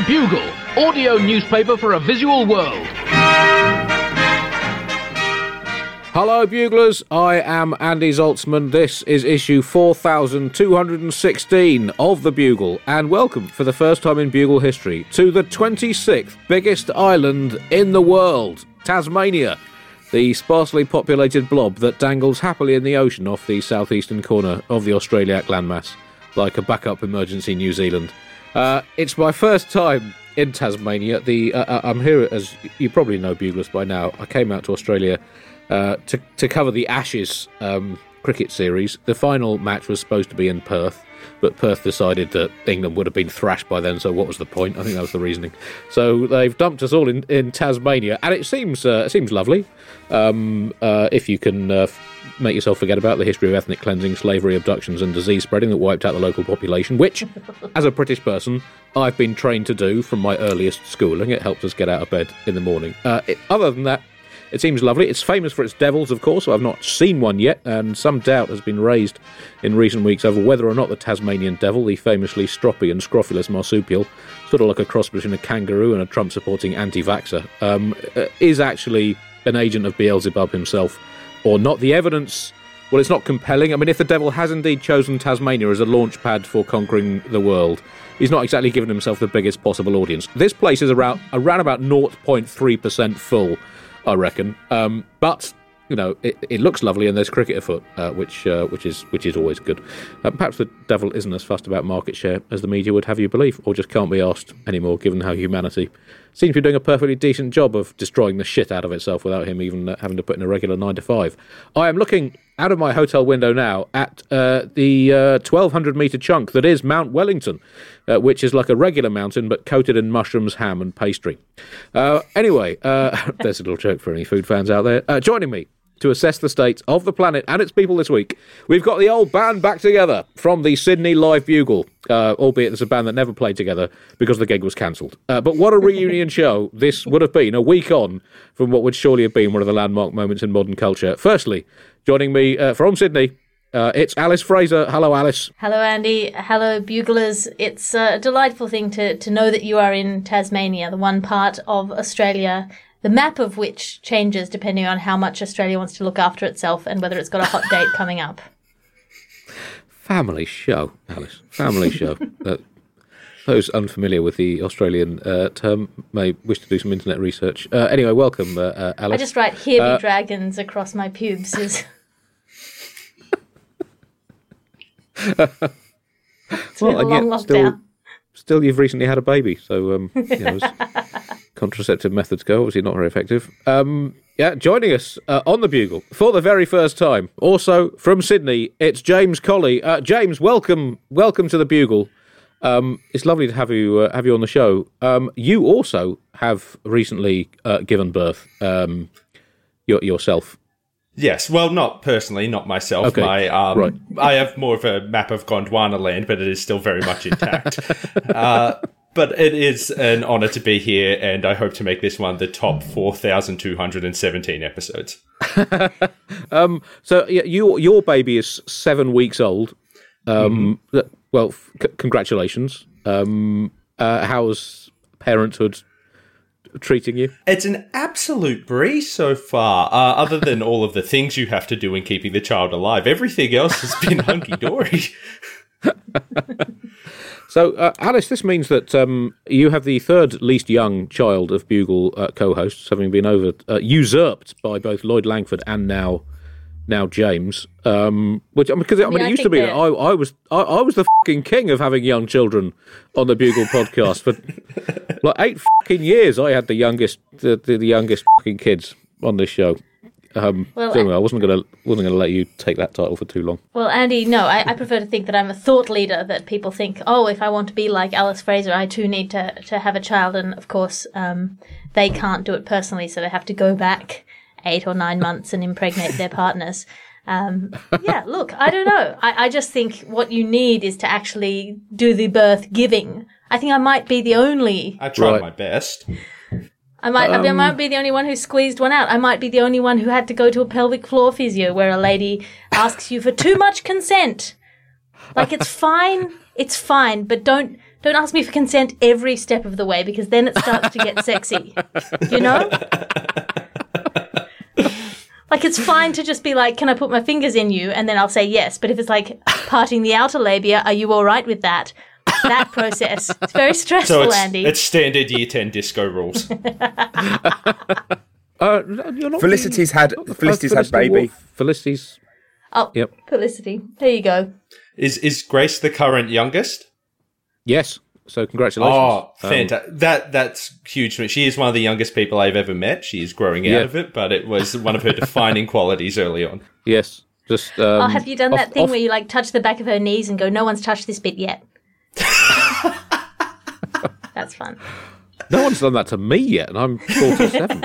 The Bugle, audio newspaper for a visual world. Hello, Buglers. I am Andy Zaltzman. This is issue 4216 of The Bugle, and welcome, for the first time in Bugle history, to the 26th biggest island in the world, Tasmania, the sparsely populated blob that dangles happily in the ocean off the southeastern corner of the Australiac landmass, like a backup emergency New Zealand. It's my first time in Tasmania. I'm here, as you probably know, Buglers, by now. I came out to Australia to cover the Ashes cricket series. The final match was supposed to be in Perth, but Perth decided that England would have been thrashed by then, so what was the point? I think that was the reasoning. So they've dumped us all in Tasmania, and it seems lovely. If you can make yourself forget about the history of ethnic cleansing, slavery, abductions and disease spreading that wiped out the local population, which, as a British person, I've been trained to do from my earliest schooling. It helped us get out of bed in the morning. Other than that, it seems lovely. It's famous for its devils, of course. I've not seen one yet, and some doubt has been raised in recent weeks over whether or not the Tasmanian devil, the famously stroppy and scrofulous marsupial, sort of like a cross between a kangaroo and a Trump-supporting anti-vaxxer, is actually an agent of Beelzebub himself, or not. The evidence, well, it's not compelling. I mean, if the devil has indeed chosen Tasmania as a launch pad for conquering the world, he's not exactly given himself the biggest possible audience. This place is around about 0.3% full, I reckon. But you know, it looks lovely, and there's cricket afoot, which is always good. Perhaps the devil isn't as fussed about market share as the media would have you believe, or just can't be asked anymore, given how humanity seems to be doing a perfectly decent job of destroying the shit out of itself without him even having to put in a regular 9 to 5. I am looking out of my hotel window now at the 1,200-metre chunk that is Mount Wellington, which is like a regular mountain but coated in mushrooms, ham and pastry. Anyway, there's a little joke for any food fans out there. Joining me to assess the state of the planet and its people this week, we've got the old band back together from the Sydney Live Bugle, albeit it's a band that never played together because the gig was cancelled. But what a reunion show this would have been, a week on from what would surely have been one of the landmark moments in modern culture. Firstly, joining me from Sydney, it's Alice Fraser. Hello, Alice. Hello, Andy. Hello, Buglers. It's a delightful thing to know that you are in Tasmania, the one part of Australia, the map of which changes depending on how much Australia wants to look after itself and whether it's got a hot date coming up. Family show, Alice. Family show. Those unfamiliar with the Australian term may wish to do some internet research. Anyway, welcome, Alice. I just write "here be dragons" across my pubes. Well, and yet still, you've recently had a baby, so as contraceptive methods go, obviously not very effective. Joining us on the Bugle for the very first time, also from Sydney, it's James Colley. James, welcome to the Bugle. It's lovely to have you on the show. You also have recently given birth yourself. Yes, well, not personally, not myself. Okay. Right. I have more of a map of Gondwana land, but it is still very much intact. But it is an honour to be here, and I hope to make this one the top 4,217 episodes. So your baby is 7 weeks old. Well, congratulations. How's parenthood treating you? It's an absolute breeze so far, other than all of the things you have to do in keeping the child alive. Everything else has been hunky-dory. So, Alice, this means that you have the third least young child of Bugle co-hosts, having been usurped by both Lloyd Langford and now James. Which because it used to be that I was the fucking king of having young children on the Bugle podcast for like 8 fucking years. I had the youngest fucking kids on this show. Anyway, I wasn't gonna let you take that title for too long. Well, Andy, no, I prefer to think that I'm a thought leader, that people think, oh, if I want to be like Alice Fraser, I too need to have a child. And of course, they can't do it personally, so they have to go back 8 or 9 months and impregnate their partners. Look, I don't know. I just think what you need is to actually do the birth giving. I think I might be the only... I tried my best. I might be the only one who squeezed one out. I might be the only one who had to go to a pelvic floor physio where a lady asks you for too much consent. Like, it's fine, but don't Don't ask me for consent every step of the way, because then it starts to get sexy. You know? Like, it's fine to just be like, can I put my fingers in you? And then I'll say yes. But if it's like parting the outer labia, are you all right with that? That process. It's very stressful, So Andy. it's standard year 10 disco rules. You're not Felicity's had baby. Wolf. Felicity's. Oh, Yep. Felicity. There you go. Is Grace the current youngest? Yes. So congratulations. Oh, fantastic. That's huge for me. She is one of the youngest people I've ever met. She is growing out of it, but it was one of her defining qualities early on. Yes. Just. Have you done that thing where you like touch the back of her knees and go, no one's touched this bit yet? That's fun. No one's done that to me yet, and I'm 47.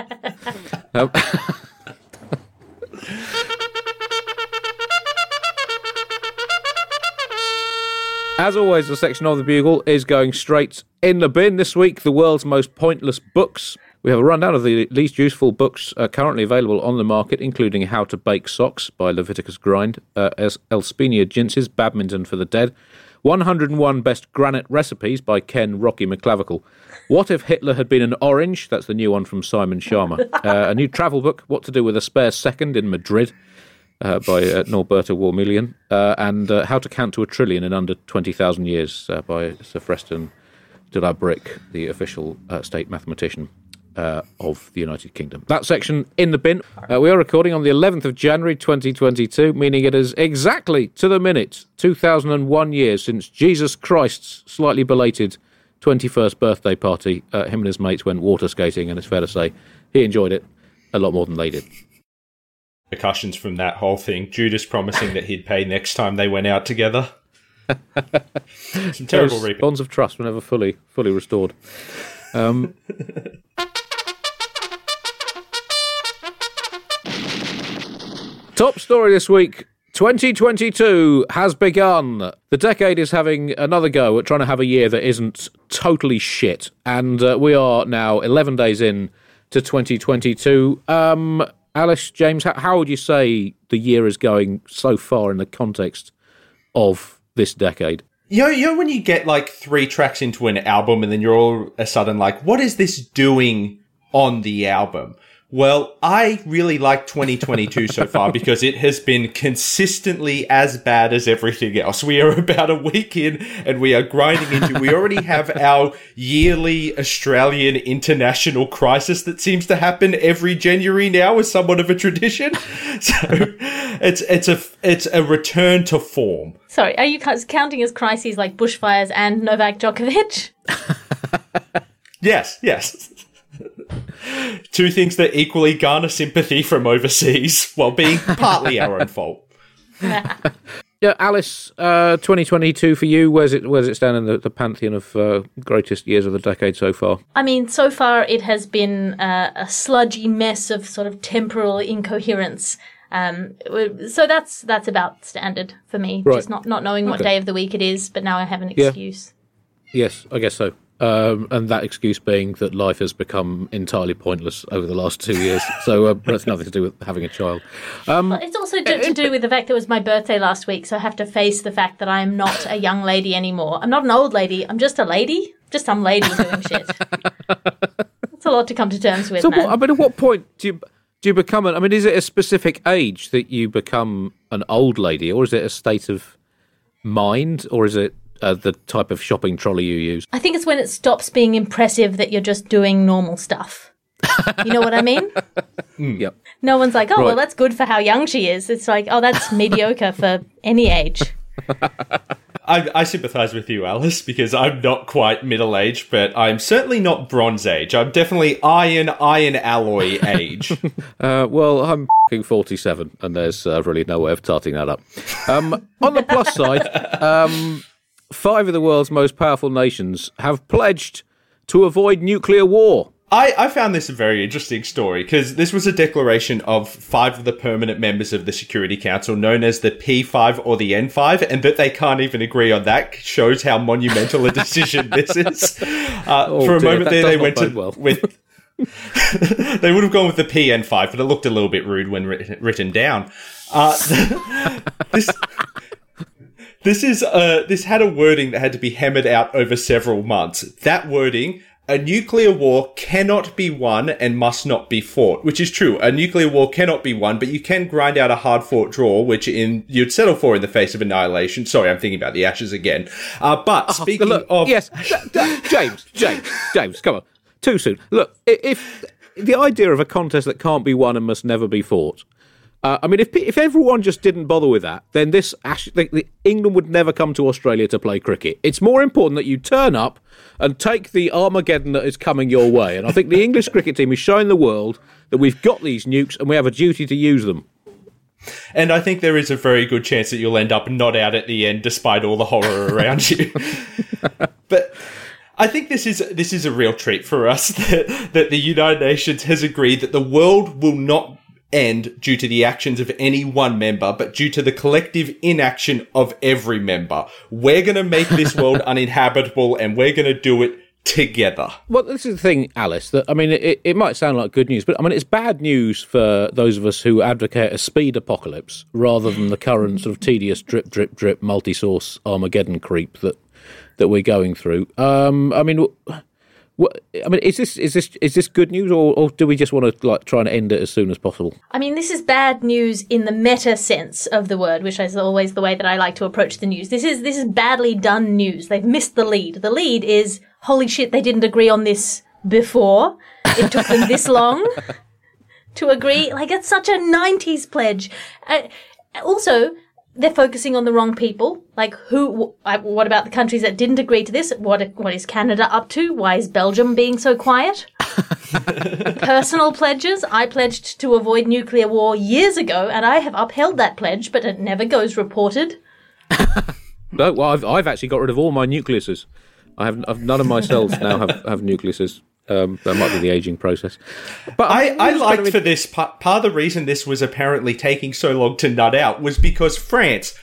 As always, the section of the Bugle is going straight in the bin. This week, the world's most pointless books. We have a rundown of the least useful books currently available on the market, including How to Bake Socks by Leviticus Grind, Elspenia Jintz's Badminton for the Dead, 101 Best Granite Recipes by Ken Rocky McClavicle, What If Hitler Had Been an Orange? That's the new one from Simon Sharma. A new travel book, What to Do with a Spare Second in Madrid, by Norberta Warmillion, and How to Count to a Trillion in Under 20,000 Years by Sir Freston de la Brick, the official state mathematician of the United Kingdom. That section in the bin. We are recording on the 11th of January 2022, meaning it is exactly to the minute 2001 years since Jesus Christ's slightly belated 21st birthday party. Him and his mates went water skating, and it's fair to say he enjoyed it a lot more than they did. Repercussions from that whole thing. Judas promising that he'd pay next time they went out together. Some terrible Those bonds of trust were never fully restored. Top story this week. 2022 has begun. The decade is having another go at trying to have a year that isn't totally shit. And we are now 11 days in to 2022. Alice, James, how would you say the year is going so far in the context of this decade? You know when you get like 3 tracks into an album and then you're all of a sudden like, what is this doing on the album? Well, I really like 2022 so far because it has been consistently as bad as everything else. We are about a week in and we are grinding into, we already have our yearly Australian international crisis that seems to happen every January now as somewhat of a tradition. So it's a return to form. Sorry, are you counting as crises like bushfires and Novak Djokovic? Yes. 2 things that equally garner sympathy from overseas while being partly our own fault. Yeah, Alice, 2022 for you, where's it stand in the pantheon of greatest years of the decade so far? I mean, so far it has been a sludgy mess of sort of temporal incoherence. So that's about standard for me. Right. Just not knowing what day of the week it is, but now I have an excuse. Yes, I guess so. And that excuse being that life has become entirely pointless over the last 2 years. So that's nothing to do with having a child. Well, it's also to do with the fact that it was my birthday last week, so I have to face the fact that I am not a young lady anymore. I'm not an old lady. I'm just a lady. Just some lady doing shit. That's a lot to come to terms with, So, man. at what point do you become is it a specific age that you become an old lady, or is it a state of mind, or is it the type of shopping trolley you use? I think it's when it stops being impressive that you're just doing normal stuff. You know what I mean? Yep. No one's like, oh, Right. well, that's good for how young she is. It's like, oh, that's mediocre for any age. I sympathise with you, Alice, because I'm not quite middle-aged, but I'm certainly not Bronze Age. I'm definitely iron alloy age. Well, I'm 47, and there's really no way of tarting that up. On the plus side, 5 of the world's most powerful nations have pledged to avoid nuclear war. I found this a very interesting story because this was a declaration of 5 of the permanent members of the Security Council known as the P5 or the N5, and that they can't even agree on that shows how monumental a decision this is. For a moment there, they went with... They would have gone with the PN5, but it looked a little bit rude when written down. This had a wording that had to be hammered out over several months. That wording, a nuclear war cannot be won and must not be fought, which is true. A nuclear war cannot be won, but you can grind out a hard-fought draw, which you'd settle for in the face of annihilation. Sorry, I'm thinking about the Ashes again. But speaking of... Yes, James, come on. Too soon. Look, if the idea of a contest that can't be won and must never be fought... if everyone just didn't bother with that, then England would never come to Australia to play cricket. It's more important that you turn up and take the Armageddon that is coming your way. And I think the English cricket team is showing the world that we've got these nukes and we have a duty to use them. And I think there is a very good chance that you'll end up not out at the end, despite all the horror around you. But I think this is a real treat for us that the United Nations has agreed that the world will not end due to the actions of any one member, but due to the collective inaction of every member. We're going to make this world uninhabitable, and we're going to do it together. Well, this is the thing, Alice, that, it might sound like good news, but, it's bad news for those of us who advocate a speed apocalypse rather than the current sort of tedious drip, drip, drip, multi-source Armageddon creep that we're going through. Is this good news, or do we just want to try and end it as soon as possible? This is bad news in the meta sense of the word, which is always the way that I like to approach the news. This is badly done news. They've missed the lead. The lead is, holy shit, they didn't agree on this before. It took them this long to agree. It's such a 90s pledge. Also, they're focusing on the wrong people. What about the countries that didn't agree to this? What is Canada up to? Why is Belgium being so quiet? Personal pledges. I pledged to avoid nuclear war years ago, and I have upheld that pledge, but it never goes reported. No, well, I've actually got rid of all my nucleuses. I've none of my cells now have nucleuses. That might be the aging process. But I liked for this part of the reason this was apparently taking so long to nut out was because France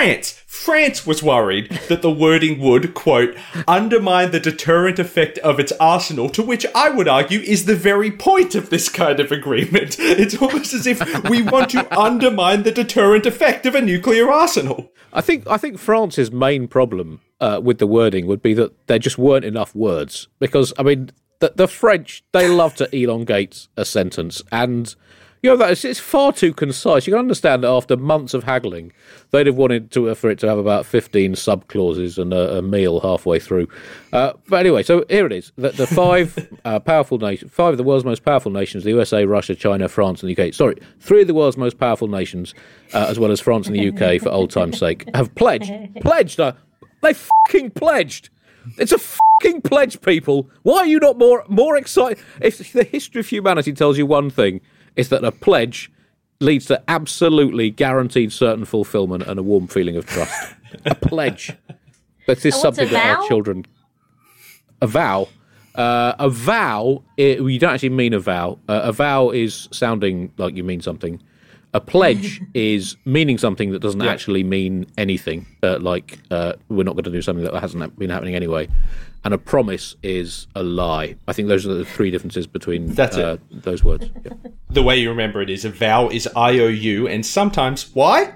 was worried that the wording would, quote, undermine the deterrent effect of its arsenal, to which I would argue is the very point of this kind of agreement. It's almost as if we want to undermine the deterrent effect of a nuclear arsenal. I think France's main problem with the wording would be that there just weren't enough words. Because, the French, they love to elongate a sentence, and it's far too concise. You can understand that after months of haggling, they'd have wanted for it to have about 15 sub-clauses and a meal halfway through. But anyway, so here it is. The five five of the world's most powerful nations, the USA, Russia, China, France and the UK. Sorry, three of the world's most powerful nations, as well as France and the UK, for old time's sake, have pledged. They fucking pledged. It's a fucking pledge, people. Why are you not more excited? If the history of humanity tells you one thing, it's that a pledge leads to absolutely guaranteed certain fulfillment and a warm feeling of trust. A pledge. That is something that our children... A vow? A vow, you don't actually mean a vow. A vow is sounding like you mean something. A pledge is meaning something that doesn't actually mean anything, we're not going to do something that hasn't been happening anyway. And a promise is a lie. I think those are the three differences between those words. Yeah. The way you remember it is a vow is IOU, and sometimes Y.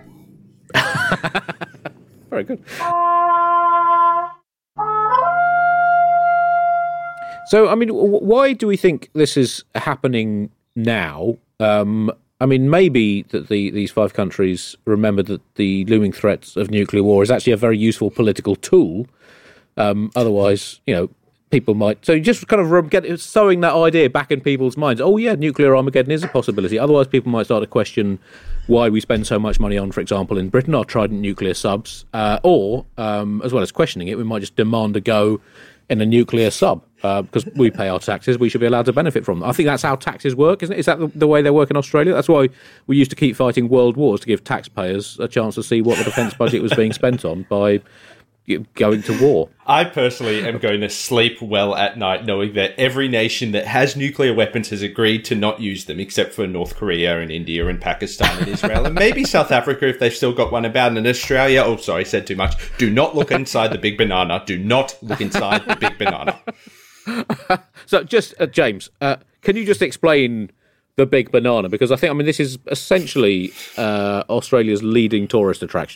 Very good. So, why do we think this is happening now? Maybe that these five countries remember that the looming threat of nuclear war is actually a very useful political tool. Otherwise, people might... So just kind of sowing that idea back in people's minds. Oh, yeah, nuclear Armageddon is a possibility. Otherwise, people might start to question why we spend so much money on, for example, in Britain, our Trident nuclear subs. Or, as well as questioning it, we might just demand a go in a nuclear sub. Because we pay our taxes, we should be allowed to benefit from them. I think that's how taxes work, isn't it? Is that the way they work in Australia? That's why we used to keep fighting world wars, to give taxpayers a chance to see what the defence budget was being spent on by going to war. I personally am going to sleep well at night knowing that every nation that has nuclear weapons has agreed to not use them, except for North Korea and India and Pakistan and Israel and maybe South Africa if they've still got one about. And Australia, oh, sorry, said too much. Do not look inside the big banana. Do not look inside the big banana. So just, James, can you just explain the big banana? Because I think, this is essentially Australia's leading tourist attraction.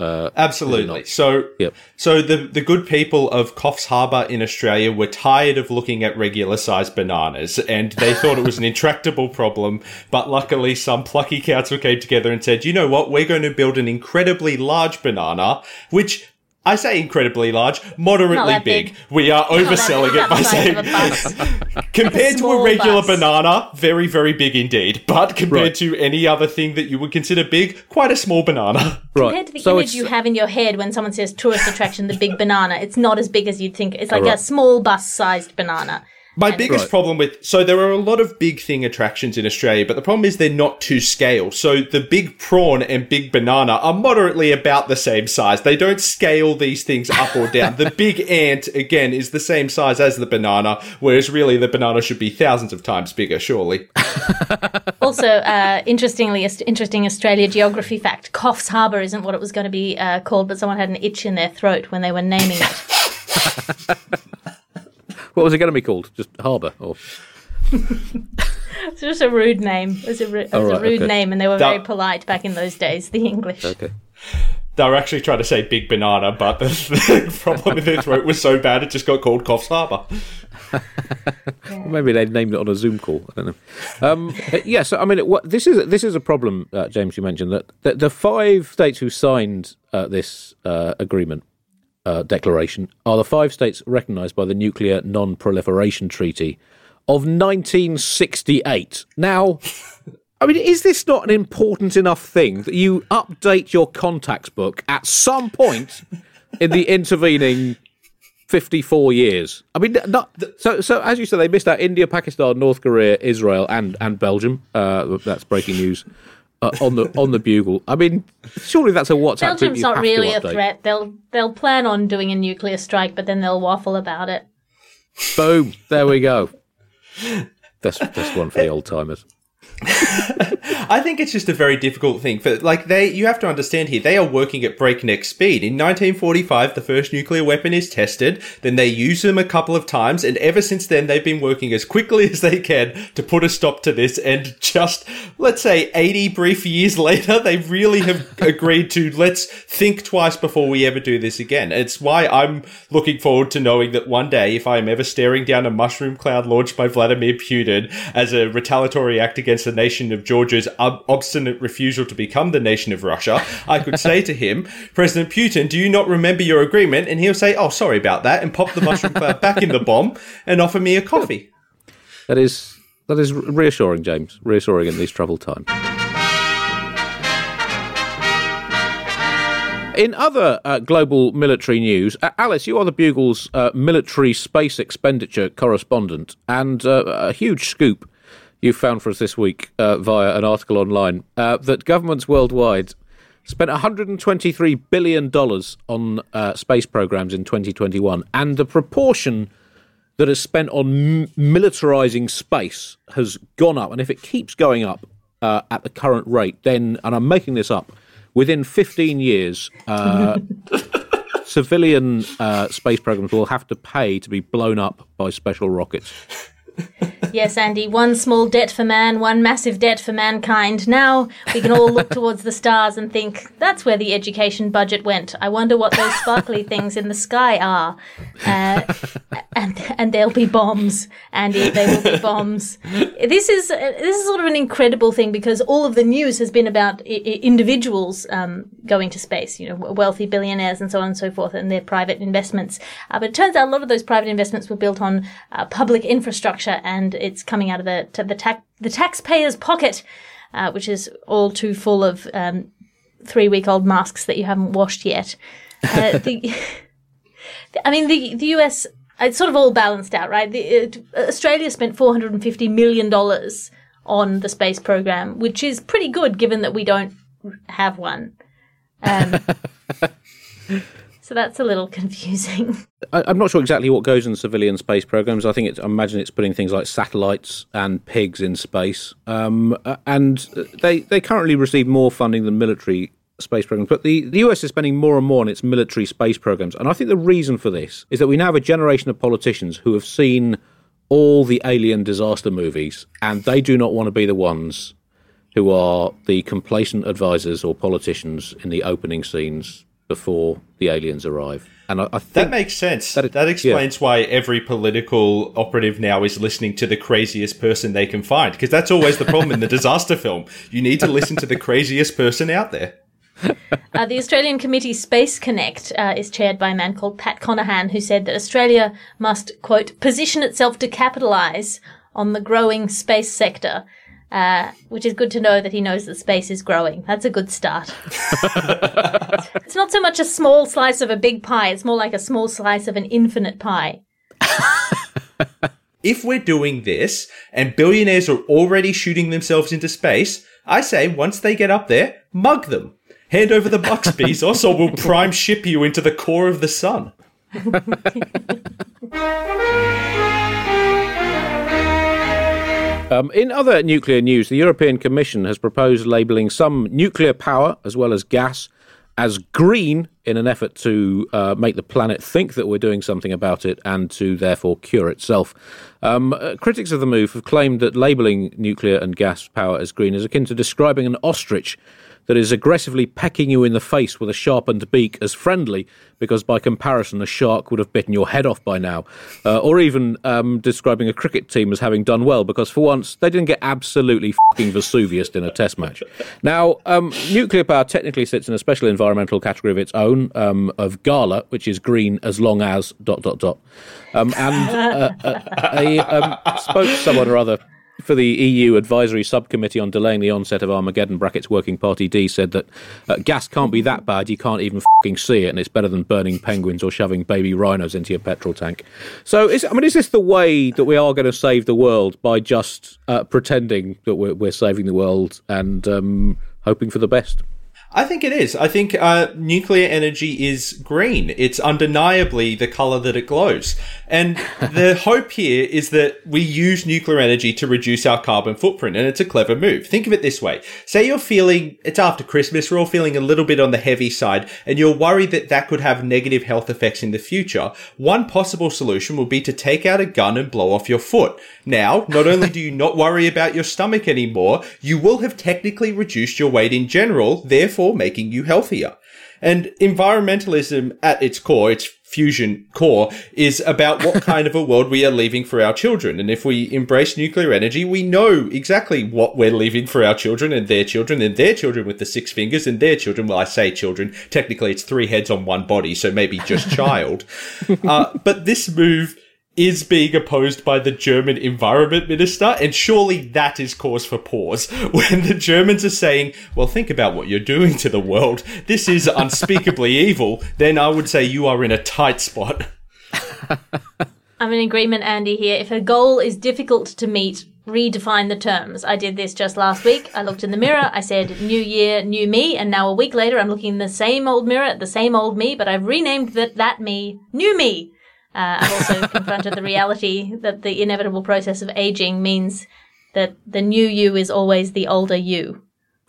Absolutely. So the good people of Coffs Harbour in Australia were tired of looking at regular-sized bananas, and they thought it was an intractable problem, but luckily some plucky council came together and said, you know what, we're going to build an incredibly large banana, which... I say incredibly large, moderately big. We are overselling it by saying compared to a regular banana, very, very big indeed. But compared to any other thing that you would consider big, quite a small banana. Compared to the image you have in your head when someone says tourist attraction, the big banana, it's not as big as you'd think. It's like a small bus-sized banana. My biggest problem with... So there are a lot of big thing attractions in Australia, but the problem is they're not to scale. So the big prawn and big banana are moderately about the same size. They don't scale these things up or down. The big ant, again, is the same size as the banana, whereas really the banana should be thousands of times bigger, surely. Also, interesting Australia geography fact. Coffs Harbour isn't what it was going to be called, but someone had an itch in their throat when they were naming it. What was it going to be called? Just Harbour? Or? It's just a rude name. It was a rude name, and they were very polite back in those days, the English. Okay. They were actually trying to say big banana, but the problem with their throat was so bad it just got called Coffs Harbour. Maybe they named it on a Zoom call. I don't know. So I mean, this is a problem, James. You mentioned that the 5 states who signed this agreement. Declaration are the 5 states recognised by the Nuclear Non-Proliferation Treaty of 1968. Now, I mean, is this not an important enough thing that you update your contacts book at some point in the intervening 54 years? I mean, so as you said, they missed out India, Pakistan, North Korea, Israel, and Belgium. That's breaking news. On the Bugle. I mean, surely that's a WhatsApp. Belgium's not really a threat. They'll plan on doing a nuclear strike, but then they'll waffle about it. Boom! There we go. That's one for the old timers. I think it's just a very difficult thing for you have to understand here, they are working at breakneck speed. In 1945, the first nuclear weapon is tested, then they use them a couple of times, and ever since then they've been working as quickly as they can to put a stop to this, and just, let's say 80 brief years later, they really have agreed to let's think twice before we ever do this again. It's why I'm looking forward to knowing that one day, if I am ever staring down a mushroom cloud launched by Vladimir Putin as a retaliatory act against the nation of Georgia's obstinate refusal to become the nation of Russia, I could say to him, President Putin, do you not remember your agreement? And he'll say, oh, sorry about that, and pop the mushroom cloud back in the bomb and offer me a coffee. That is reassuring, James. Reassuring in these troubled times. In other global military news, Alice, you are the Bugle's military space expenditure correspondent, and a huge scoop you found for us this week via an article online that governments worldwide spent $123 billion on space programs in 2021, and the proportion that is spent on militarising space has gone up. And if it keeps going up at the current rate, then, and I'm making this up, within 15 years, civilian space programs will have to pay to be blown up by special rockets. Yes, Andy, one small debt for man, one massive debt for mankind. Now we can all look towards the stars and think, that's where the education budget went. I wonder what those sparkly things in the sky are. And there'll be bombs, Andy, there will be bombs. This is sort of an incredible thing because all of the news has been about individuals going to space, wealthy billionaires and so on and so forth, and their private investments. But it turns out a lot of those private investments were built on public infrastructure, and it's coming out of the taxpayer's pocket, which is all too full of 3-week-old masks that you haven't washed yet. The US, it's sort of all balanced out, right? Australia spent $450 million on the space program, which is pretty good given that we don't have one. So that's a little confusing. I'm not sure exactly what goes in civilian space programs. I imagine it's putting things like satellites and pigs in space. And they currently receive more funding than military space programs. But the US is spending more and more on its military space programs. And I think the reason for this is that we now have a generation of politicians who have seen all the alien disaster movies, and they do not want to be the ones who are the complacent advisors or politicians in the opening scenes before the aliens arrive. And I think that makes sense. That explains why every political operative now is listening to the craziest person they can find, because that's always the problem in the disaster film. You need to listen to the craziest person out there. The Australian Committee Space Connect is chaired by a man called Pat Conahan, who said that Australia must, quote, position itself to capitalise on the growing space sector, which is good to know that he knows that space is growing. That's a good start. It's not so much a small slice of a big pie, it's more like a small slice of an infinite pie. If we're doing this, and billionaires are already shooting themselves into space, I say once they get up there, mug them. Hand over the bucks, Bezos, or we'll prime ship you into the core of the sun. In other nuclear news, the European Commission has proposed labelling some nuclear power, as well as gas, as green in an effort to make the planet think that we're doing something about it and to therefore cure itself. Critics of the move have claimed that labelling nuclear and gas power as green is akin to describing an ostrich that is aggressively pecking you in the face with a sharpened beak as friendly, because by comparison a shark would have bitten your head off by now, or even describing a cricket team as having done well, because for once they didn't get absolutely fucking Vesuviused in a test match. Now, nuclear power technically sits in a special environmental category of its own, of GALA, which is green as long as ... And I spoke to someone or other for the EU Advisory Subcommittee on Delaying the Onset of Armageddon, brackets Working Party D, said that gas can't be that bad, you can't even fucking see it, and it's better than burning penguins or shoving baby rhinos into your petrol tank. So, is this the way that we are going to save the world, by just pretending that we're saving the world and hoping for the best? I think it is. I think nuclear energy is green. It's undeniably the colour that it glows. And the hope here is that we use nuclear energy to reduce our carbon footprint, and it's a clever move. Think of it this way. Say you're feeling, it's after Christmas, we're all feeling a little bit on the heavy side, and you're worried that that could have negative health effects in the future. One possible solution would be to take out a gun and blow off your foot. Now, not only do you not worry about your stomach anymore, you will have technically reduced your weight in general, therefore making you healthier. And environmentalism at its core, its fusion core, is about what kind of a world we are leaving for our children. And if we embrace nuclear energy, we know exactly what we're leaving for our children and their children with the 6 fingers and their children. Well, I say children. Technically, it's 3 heads on 1 body, so maybe just child. But this move is being opposed by the German environment minister, and surely that is cause for pause. When the Germans are saying, well, think about what you're doing to the world, this is unspeakably evil, then I would say you are in a tight spot. I'm in agreement, Andy, here. If a goal is difficult to meet, redefine the terms. I did this just last week. I looked in the mirror, I said, new year, new me, and now a week later I'm looking in the same old mirror at the same old me, but I've renamed that me, new me. I've also confronted the reality that the inevitable process of aging means that the new you is always the older you.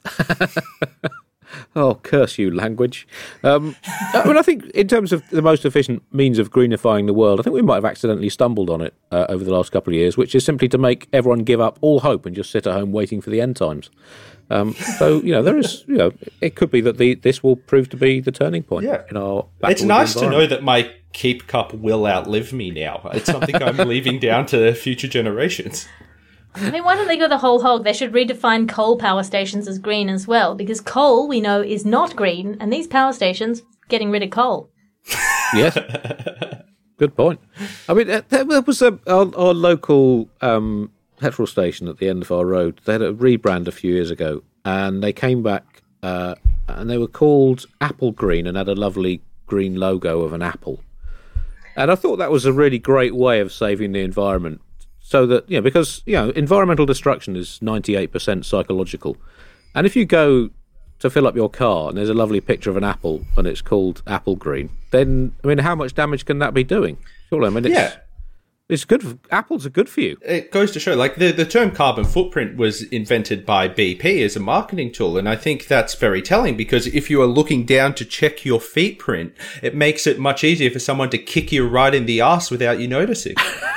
Oh, curse you, language. I think in terms of the most efficient means of greenifying the world, I think we might have accidentally stumbled on it over the last couple of years, which is simply to make everyone give up all hope and just sit at home waiting for the end times. So, there is, it could be that this will prove to be the turning point in our battle. It's nice to know that my keep cup will outlive me now. It's something I'm leaving down to future generations. I mean, why don't they go the whole hog? They should redefine coal power stations as green as well, because coal, we know, is not green, and these power stations, getting rid of coal. Yes. Good point. I mean, there was our local petrol station at the end of our road. They had a rebrand a few years ago, and they came back, and they were called Apple Green and had a lovely green logo of an apple. And I thought that was a really great way of saving the environment. So that, because, environmental destruction is 98% psychological. And if you go to fill up your car and there's a lovely picture of an apple and it's called Apple Green, then, how much damage can that be doing? Surely, it's good. Apples are good for you. It goes to show, the term carbon footprint was invented by BP as a marketing tool, and I think that's very telling, because if you are looking down to check your feet print, it makes it much easier for someone to kick you right in the arse without you noticing.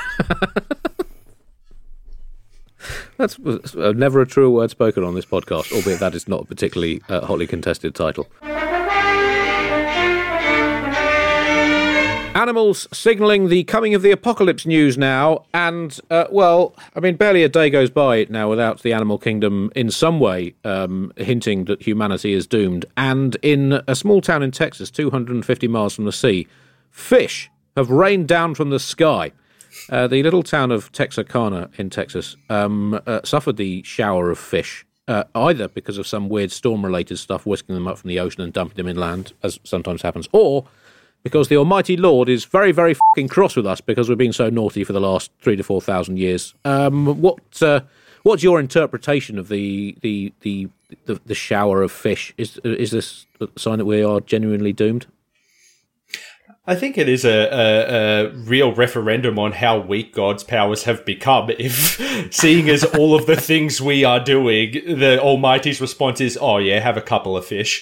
That's never a truer word spoken on this podcast, albeit that is not a particularly hotly contested title. Animals signalling the coming of the apocalypse news now, and, barely a day goes by now without the animal kingdom in some way hinting that humanity is doomed. And in a small town in Texas, 250 miles from the sea, fish have rained down from the sky. The little town of Texarkana in Texas suffered the shower of fish, either because of some weird storm-related stuff whisking them up from the ocean and dumping them inland, as sometimes happens, or because the Almighty Lord is very, very fucking cross with us because we've been so naughty for the last 3,000 to 4,000 years. What's your interpretation of the shower of fish? Is this a sign that we are genuinely doomed? I think it is a real referendum on how weak God's powers have become. If, seeing as all of the things we are doing, the Almighty's response is, oh yeah, have a couple of fish.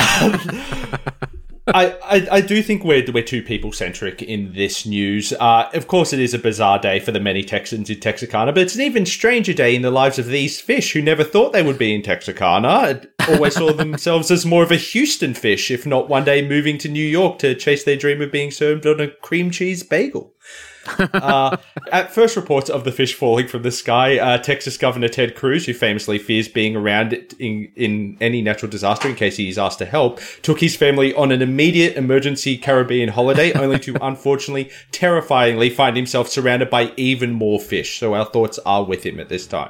I do think we're too people-centric in this news. Of course, it is a bizarre day for the many Texans in Texarkana, but it's an even stranger day in the lives of these fish who never thought they would be in Texarkana. Always saw themselves as more of a Houston fish, if not one day moving to New York to chase their dream of being served on a cream cheese bagel. At first reports of the fish falling from the sky, Texas Governor Ted Cruz, who famously fears being around in any natural disaster in case he is asked to help, took his family on an immediate emergency Caribbean holiday, only to unfortunately, terrifyingly find himself surrounded by even more fish. So our thoughts are with him at this time.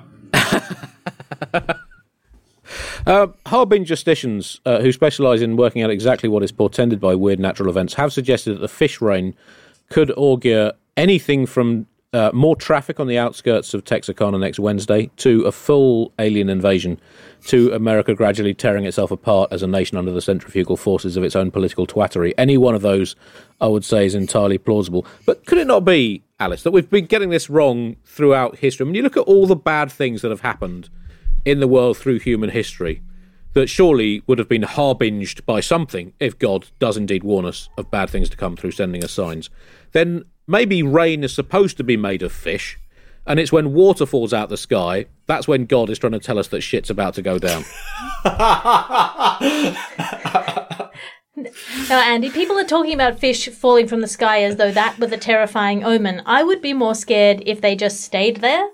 Harbin justicians who specialise in working out exactly what is portended by weird natural events have suggested that the fish rain could augur anything from more traffic on the outskirts of Texarkana next Wednesday to a full alien invasion, to America gradually tearing itself apart as a nation under the centrifugal forces of its own political twattery. Any one of those, I would say, is entirely plausible. But could it not be, Alice, that we've been getting this wrong throughout history? I mean, you look at all the bad things that have happened in the world through human history that surely would have been harbinged by something if God does indeed warn us of bad things to come through sending us signs. Then maybe rain is supposed to be made of fish, and it's when water falls out the sky, that's when God is trying to tell us that shit's about to go down. No, Andy, people are talking about fish falling from the sky as though that were the terrifying omen. I would be more scared if they just stayed there.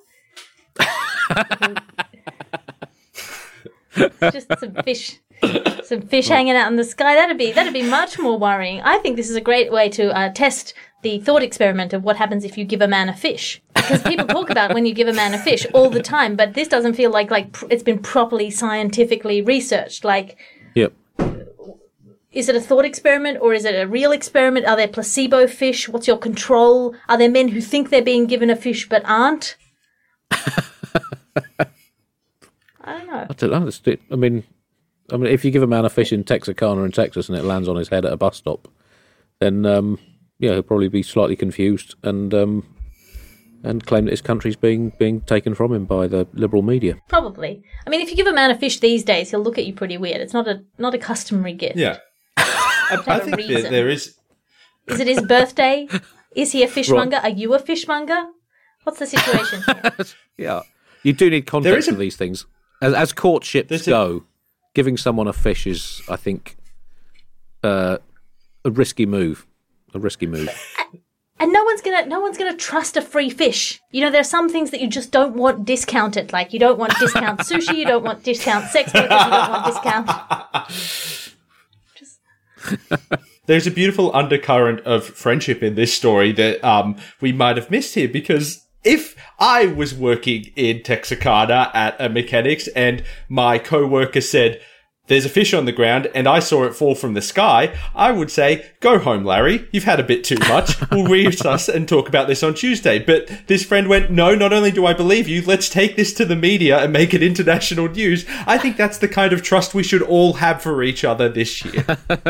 Just some fish hanging out in the sky. That'd be much more worrying. I think this is a great way to test the thought experiment of what happens if you give a man a fish. Because people talk about when you give a man a fish all the time, but this doesn't feel like it's been properly scientifically researched. Yep. Is it a thought experiment or is it a real experiment? Are there placebo fish? What's your control? Are there men who think they're being given a fish but aren't? I don't know. I don't know. I mean, if you give a man a fish in Texarkana in Texas and it lands on his head at a bus stop, then he'll probably be slightly confused and claim that his country's being taken from him by the liberal media. Probably. I mean, if you give a man a fish these days, he'll look at you pretty weird. It's not a customary gift. Yeah. I think there is. Is it his birthday? Is he a fishmonger? Right. Are you a fishmonger? What's the situation here? Yeah. You do need context for these things. As courtships go, giving someone a fish is, I think, a risky move. A risky move. And no one's gonna trust a free fish. You know, there are some things that you just don't want discounted. Like you don't want discount sushi, you don't want discount sex workers, you don't want discount. There's a beautiful undercurrent of friendship in this story that we might have missed here, because if I was working in Texarkana at a mechanics and my co-worker said, there's a fish on the ground and I saw it fall from the sky, I would say, go home, Larry. You've had a bit too much. We'll reassess and talk about this on Tuesday. But this friend went, no, not only do I believe you, let's take this to the media and make it international news. I think that's the kind of trust we should all have for each other this year.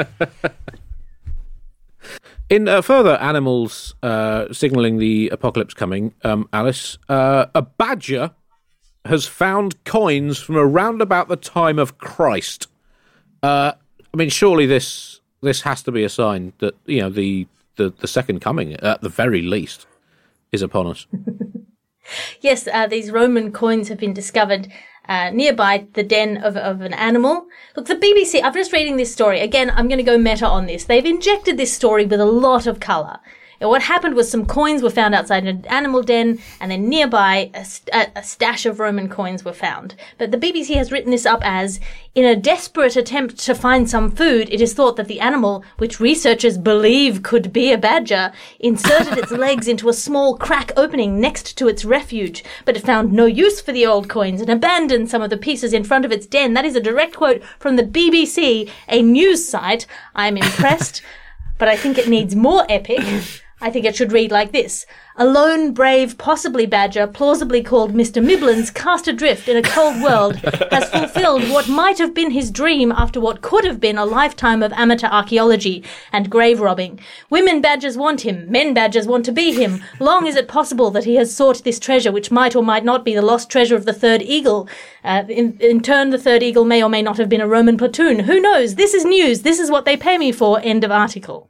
In further animals signalling the apocalypse coming, Alice, a badger has found coins from around about the time of Christ. I mean, surely this has to be a sign that, you know, the second coming, at the very least, is upon us. Yes, these Roman coins have been discovered nearby the den of an animal. Look, the BBC, I'm just reading this story. Again, I'm going to go meta on this. They've injected this story with a lot of colour. And what happened was some coins were found outside an animal den, and then nearby a stash of Roman coins were found. But the BBC has written this up as, in a desperate attempt to find some food, it is thought that the animal, which researchers believe could be a badger, inserted its legs into a small crack opening next to its refuge, but it found no use for the old coins and abandoned some of the pieces in front of its den. That is a direct quote from the BBC, a news site. I'm impressed, but I think it needs more epic. I think it should read like this. A lone, brave, possibly badger, plausibly called Mr. Miblins, cast adrift in a cold world, has fulfilled what might have been his dream after what could have been a lifetime of amateur archaeology and grave robbing. Women badgers want him. Men badgers want to be him. Long is it possible that he has sought this treasure, which might or might not be the lost treasure of the Third Eagle. In turn, the Third Eagle may or may not have been a Roman platoon. Who knows? This is news. This is what they pay me for. End of article.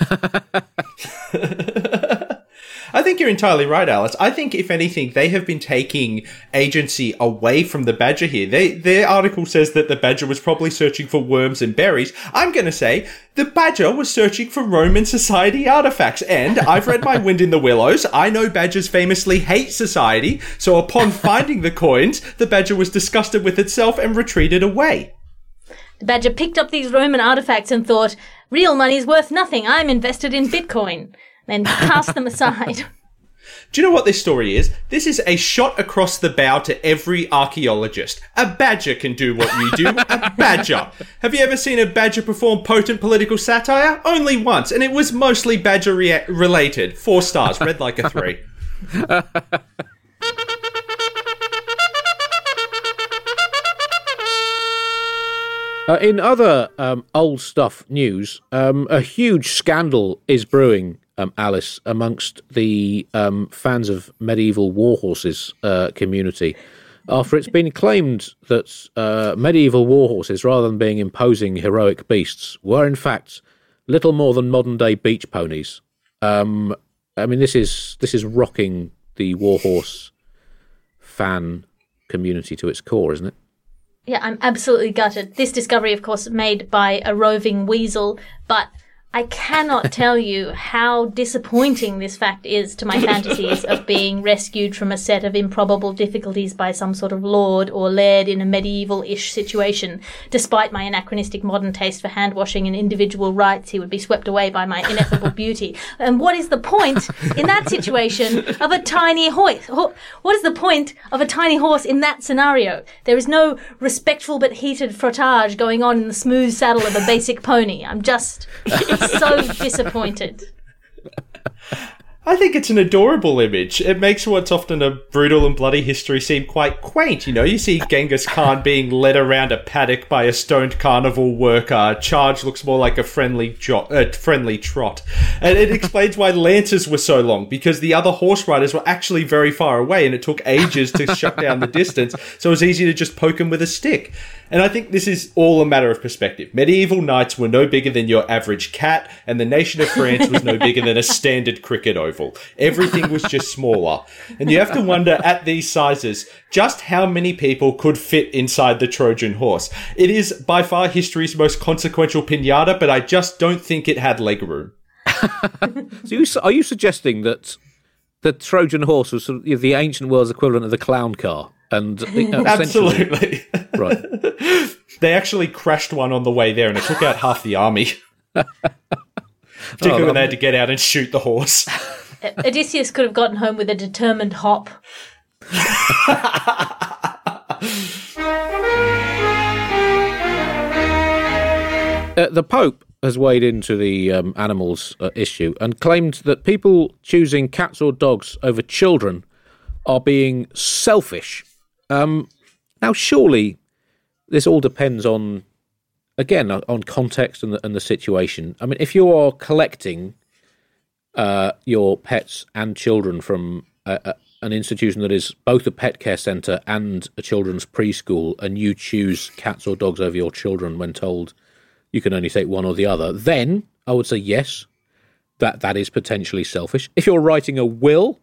I think you're entirely right, Alice. I think, if anything, they have been taking agency away from the badger here. Their article says that the badger was probably searching for worms and berries. I'm going to say the badger was searching for Roman society artifacts. And I've read my Wind in the Willows. I know badgers famously hate society. So upon finding the coins, the badger was disgusted with itself and retreated away. The badger picked up these Roman artifacts and thought, real money's worth nothing. I'm invested in Bitcoin. Then cast them aside. Do you know what this story is? This is a shot across the bow to every archaeologist. A badger can do what you do. A badger. Have you ever seen a badger perform potent political satire? Only once, and it was mostly badger related. 4 stars, read like a 3. In other old stuff news, a huge scandal is brewing, Alice, amongst the fans of medieval warhorses community, after it's been claimed that medieval warhorses, rather than being imposing heroic beasts, were in fact little more than modern-day beach ponies. I mean, this is rocking the warhorse fan community to its core, isn't it? Yeah, I'm absolutely gutted. This discovery, of course, made by a roving weasel, but I cannot tell you how disappointing this fact is to my fantasies of being rescued from a set of improbable difficulties by some sort of lord or laird in a medieval-ish situation. Despite my anachronistic modern taste for hand-washing and individual rights, he would be swept away by my ineffable beauty. And what is the point in that situation of a tiny horse? What is the point of a tiny horse in that scenario? There is no respectful but heated frottage going on in the smooth saddle of a basic pony. I'm just so disappointed. I think it's an adorable image. It makes what's often a brutal and bloody history seem quite quaint. You know, you see Genghis Khan being led around a paddock by a stoned carnival worker. Charge looks more like a friendly trot. And it explains why lances were so long, because the other horse riders were actually very far away and it took ages to shut down the distance, so it was easy to just poke them with a stick. And I think this is all a matter of perspective. Medieval knights were no bigger than your average cat, and the nation of France was no bigger than a standard cricket oval. Everything was just smaller. And you have to wonder, at these sizes, just how many people could fit inside the Trojan horse. It is by far history's most consequential pinata, but I just don't think it had legroom. So are you suggesting that the Trojan horse was sort of the ancient world's equivalent of the clown car? And Absolutely. Right. They actually crashed one on the way there and it took out half the army. Particularly when they had to get out and shoot the horse. Odysseus could have gotten home with a determined hop. The Pope has weighed into the animals issue and claimed that people choosing cats or dogs over children are being selfish. Now, surely this all depends on context and the situation. I mean, if you are collecting your pets and children from an institution that is both a pet care centre and a children's preschool, and you choose cats or dogs over your children when told you can only take one or the other, then I would say yes, that is potentially selfish. If you're writing a will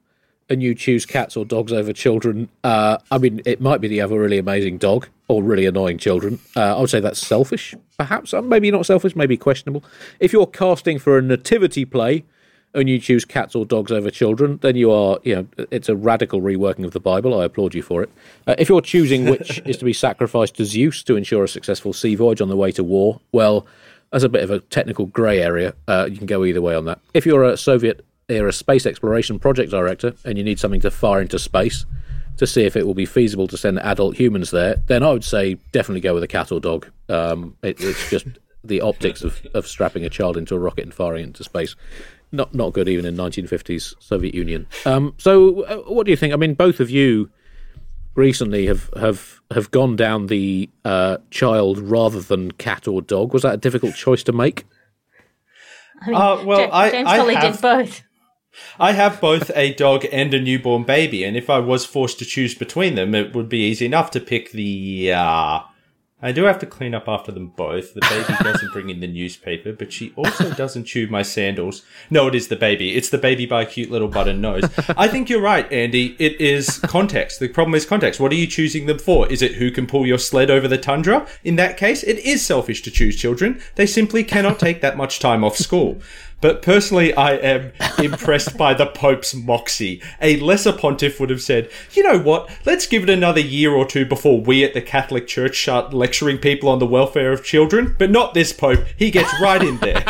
and you choose cats or dogs over children, I mean, it might be that you have a really amazing dog or really annoying children. I would say that's selfish, perhaps. Maybe not selfish, maybe questionable. If you're casting for a nativity play and you choose cats or dogs over children, then you are, it's a radical reworking of the Bible. I applaud you for it. If you're choosing which is to be sacrificed to Zeus to ensure a successful sea voyage on the way to war, well, that's a bit of a technical grey area. You can go either way on that. If you're a Soviet-era space exploration project director and you need something to fire into space to see if it will be feasible to send adult humans there, then I would say definitely go with a cat or dog. It's just the optics of strapping a child into a rocket and firing it into space. Not good even in 1950s Soviet Union. So what do you think? I mean, both of you recently have gone down the child rather than cat or dog. Was that a difficult choice to make? I mean, James probably did both. I have both a dog and a newborn baby, and if I was forced to choose between them, it would be easy enough to pick the... I do have to clean up after them both. The baby doesn't bring in the newspaper, but she also doesn't chew my sandals. No, it is the baby. It's the baby by a cute little button nose. I think you're right, Andy. It is context. The problem is context. What are you choosing them for? Is it who can pull your sled over the tundra? In that case, it is selfish to choose children. They simply cannot take that much time off school. But personally, I am impressed by the Pope's moxie. A lesser pontiff would have said, you know what, let's give it another year or two before we at the Catholic Church start lecturing people on the welfare of children. But not this Pope. He gets right in there.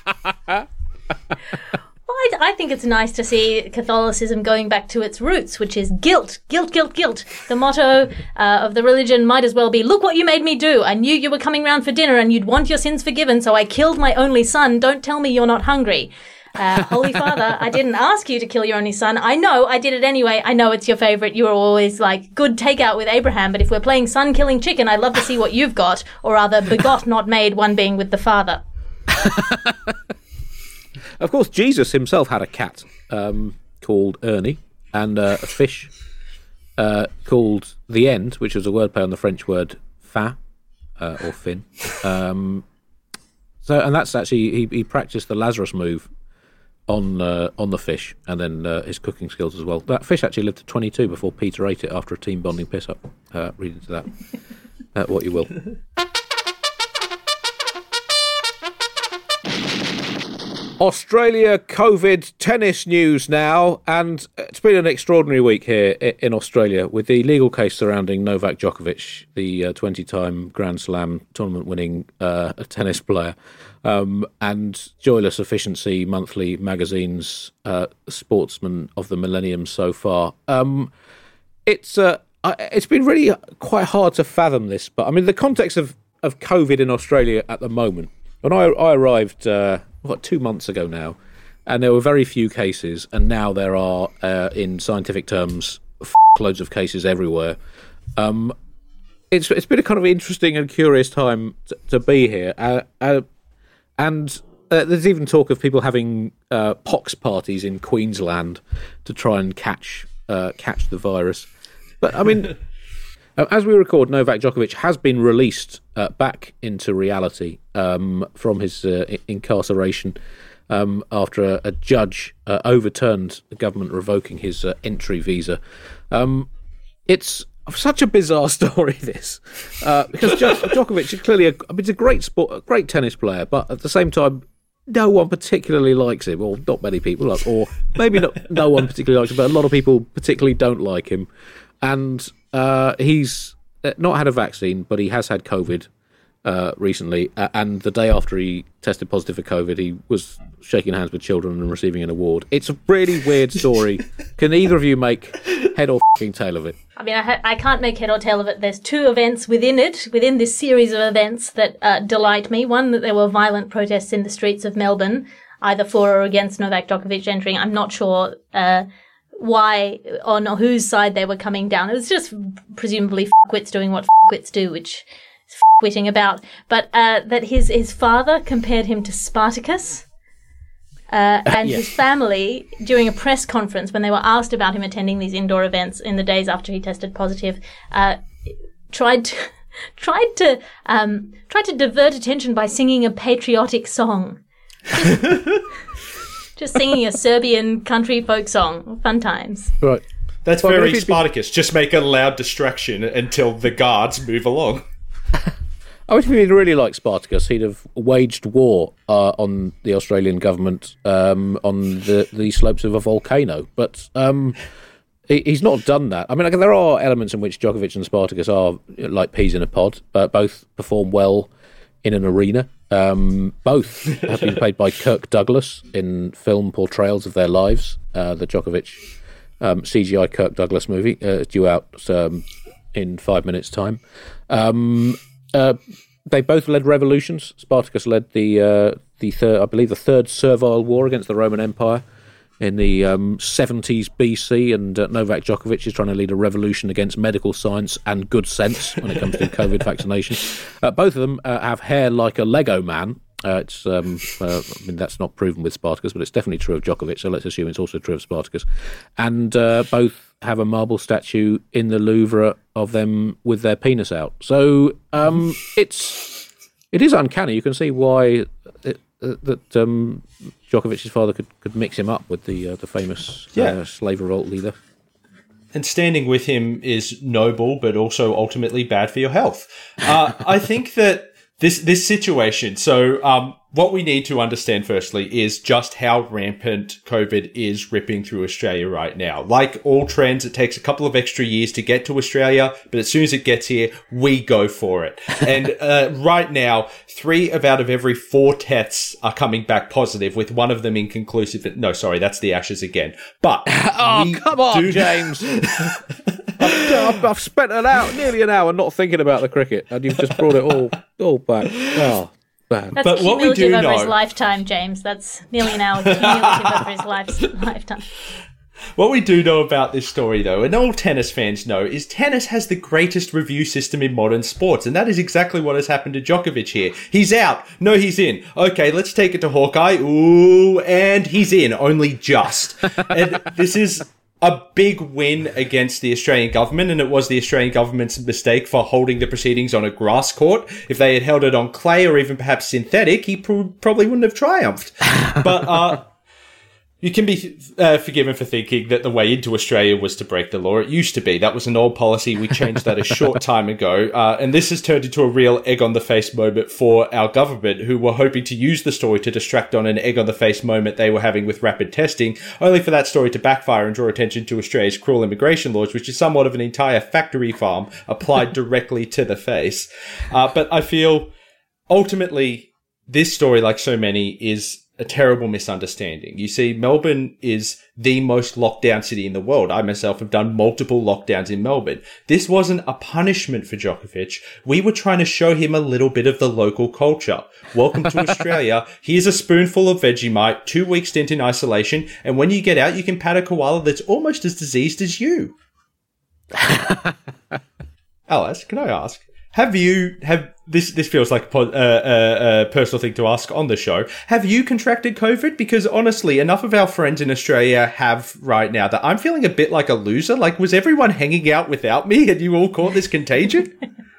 Well, I think it's nice to see Catholicism going back to its roots, which is guilt, guilt, guilt, guilt. The motto of the religion might as well be, look what you made me do. I knew you were coming round for dinner and you'd want your sins forgiven, so I killed my only son. Don't tell me you're not hungry. Holy Father, I didn't ask you to kill your only son. I know, I did it anyway. I know it's your favorite. You were always like, good takeout with Abraham, but if we're playing son killing chicken, I'd love to see what you've got. Or rather, begot not made, one being with the Father. Of course, Jesus himself had a cat called Ernie and a fish called the End, which was a wordplay on the French word fin or fin. And that's actually he practiced the Lazarus move on the fish, and then his cooking skills as well. That fish actually lived to 22 before Peter ate it after a team bonding piss up. Read into that what you will. Australia COVID tennis news now, and it's been an extraordinary week here in Australia with the legal case surrounding Novak Djokovic, the 20-time Grand Slam tournament-winning tennis player, and Joyless Efficiency Monthly magazine's Sportsman of the Millennium so far. It's been really quite hard to fathom this, but I mean the context of COVID in Australia at the moment. When I arrived 2 months ago now, and there were very few cases, and now there are, in scientific terms, loads of cases everywhere. It's been a kind of interesting and curious time to be here, and there's even talk of people having pox parties in Queensland to try and catch the virus. But I mean, as we record, Novak Djokovic has been released back into reality from his incarceration after a judge overturned the government revoking his entry visa. It's such a bizarre story, this, because Djokovic is clearly he's a great tennis player, but at the same time, no one particularly likes him, or not many people, or maybe no one particularly likes him, but a lot of people particularly don't like him. And he's not had a vaccine, but he has had COVID recently. And the day after he tested positive for COVID, he was shaking hands with children and receiving an award. It's a really weird story. Can either of you make head or tail of it? I mean, I can't make head or tail of it. There's two events within this series of events that delight me. One, that there were violent protests in the streets of Melbourne, either for or against Novak Djokovic entering. I'm not sure why, on whose side they were coming down. It was just presumably f***wits doing what f***wits do, which is f***witting about. But that his father compared him to Spartacus. And his family, during a press conference, when they were asked about him attending these indoor events in the days after he tested positive, tried to divert attention by singing a patriotic song. Just singing a Serbian country folk song. Fun times. Right. That's very Spartacus. Just make a loud distraction until the guards move along. I wish he'd really like Spartacus. He'd have waged war on the Australian government on the slopes of a volcano. But he's not done that. I mean, there are elements in which Djokovic and Spartacus are like peas in a pod. Both perform well in an arena. Both have been played by Kirk Douglas in film portrayals of their lives. The Djokovic CGI Kirk Douglas movie due out in 5 minutes' time. They both led revolutions. Spartacus led the third, I believe, the third servile war against the Roman Empire in the 70s BC, and Novak Djokovic is trying to lead a revolution against medical science and good sense when it comes to COVID vaccination. Both of them have hair like a Lego man. I mean, that's not proven with Spartacus, but it's definitely true of Djokovic, so let's assume it's also true of Spartacus. And both have a marble statue in the Louvre of them with their penis out. So it is uncanny. You can see why Djokovic's father could mix him up with the famous slave revolt leader. And standing with him is noble, but also ultimately bad for your health. I think that this situation, so what we need to understand firstly is just how rampant COVID is ripping through Australia right now. Like all trends, it takes a couple of extra years to get to Australia, but as soon as it gets here, we go for it. And right now, 3 out of every 4 tests are coming back positive, with one of them inconclusive. No, sorry, that's the Ashes again. But come on, James. I've spent nearly an hour not thinking about the cricket, and you've just brought it all back. Oh, bad. That's cumulative over his lifetime, James. That's nearly an hour cumulative over his lifetime. What we do know about this story, though, and all tennis fans know, is tennis has the greatest review system in modern sports, and that is exactly what has happened to Djokovic here. He's out. No, he's in. Okay, let's take it to Hawkeye. Ooh, and he's in. Only just. And this is a big win against the Australian government, and it was the Australian government's mistake for holding the proceedings on a grass court. If they had held it on clay or even perhaps synthetic, he probably wouldn't have triumphed. But you can be forgiven for thinking that the way into Australia was to break the law. It used to be. That was an old policy. We changed that a short time ago. And this has turned into a real egg-on-the-face moment for our government, who were hoping to use the story to distract on an egg-on-the-face moment they were having with rapid testing, only for that story to backfire and draw attention to Australia's cruel immigration laws, which is somewhat of an entire factory farm applied directly to the face. But I feel, ultimately, this story, like so many, is a terrible misunderstanding. You see, Melbourne is the most locked down city in the world. I myself have done multiple lockdowns in Melbourne. This wasn't a punishment for Djokovic. We were trying to show him a little bit of the local culture. Welcome to Australia. Here's a spoonful of Vegemite, 2-week stint in isolation, and when you get out, you can pat a koala that's almost as diseased as you. Alice, can I ask? This feels like a personal thing to ask on the show. Have you contracted COVID? Because honestly, enough of our friends in Australia have right now that I'm feeling a bit like a loser. Like, was everyone hanging out without me and you all caught this contagion?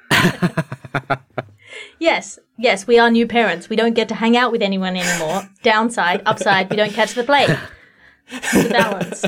Yes, we are new parents. We don't get to hang out with anyone anymore. Downside, upside, we don't catch the plague. The balance.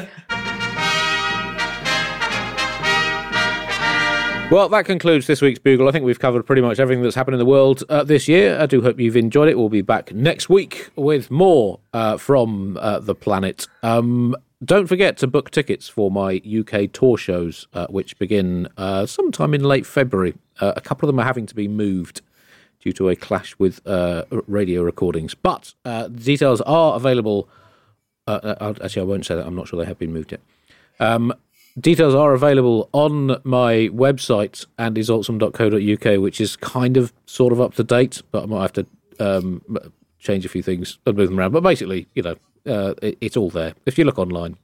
Well, that concludes this week's Bugle. I think we've covered pretty much everything that's happened in the world this year. I do hope you've enjoyed it. We'll be back next week with more from the planet. Don't forget to book tickets for my UK tour shows, which begin sometime in late February. A couple of them are having to be moved due to a clash with radio recordings. But details are available. Actually, I won't say that. I'm not sure they have been moved yet. Details are available on my website, andysawesome.co.uk, which is kind of sort of up to date, but I might have to change a few things and move them around. But basically, it's all there if you look online.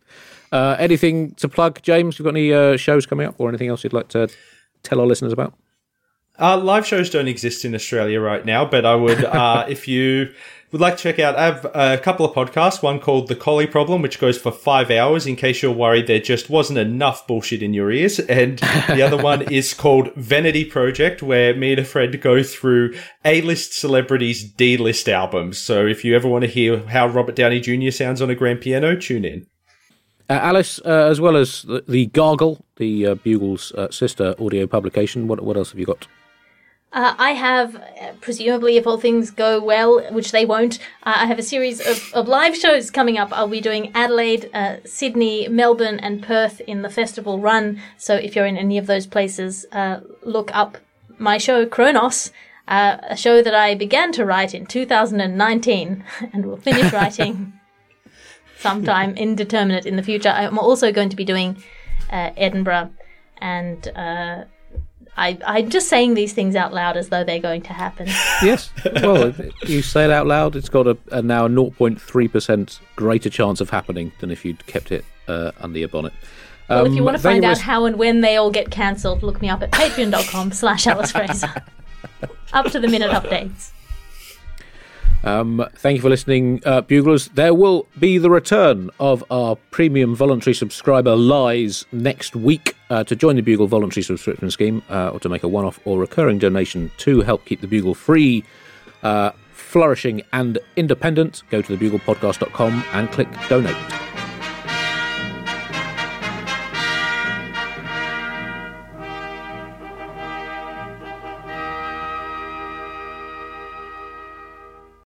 Anything to plug, James? You've got any shows coming up or anything else you'd like to tell our listeners about? Live shows don't exist in Australia right now, but I would, if you would like to check out, I have a couple of podcasts, one called The Collie Problem, which goes for 5 hours in case you're worried there just wasn't enough bullshit in your ears. And the other one is called Vanity Project, where me and a friend go through A-list celebrities' D-list albums. So if you ever want to hear how Robert Downey Jr. sounds on a grand piano, tune in. Alice, as well as the Gargle, the Bugle's sister audio publication, what else have you got? I have, presumably, if all things go well, which they won't, I have a series of live shows coming up. I'll be doing Adelaide, Sydney, Melbourne, and Perth in the festival run. So if you're in any of those places, look up my show, Kronos, a show that I began to write in 2019 and will finish writing sometime indeterminate in the future. I'm also going to be doing Edinburgh, and I'm just saying these things out loud as though they're going to happen. Yes. Well, if you say it out loud, it's got now a 0.3% greater chance of happening than if you'd kept it under your bonnet. Well, if you want to find out how and when they all get cancelled, look me up at patreon.com/Alice Fraser. Up to the minute updates. Thank you for listening, Buglers. There will be the return of our premium voluntary subscriber Lies next week. To join the Bugle voluntary subscription scheme, or to make a one-off or recurring donation to help keep the Bugle free, flourishing and independent, go to thebuglepodcast.com and click donate.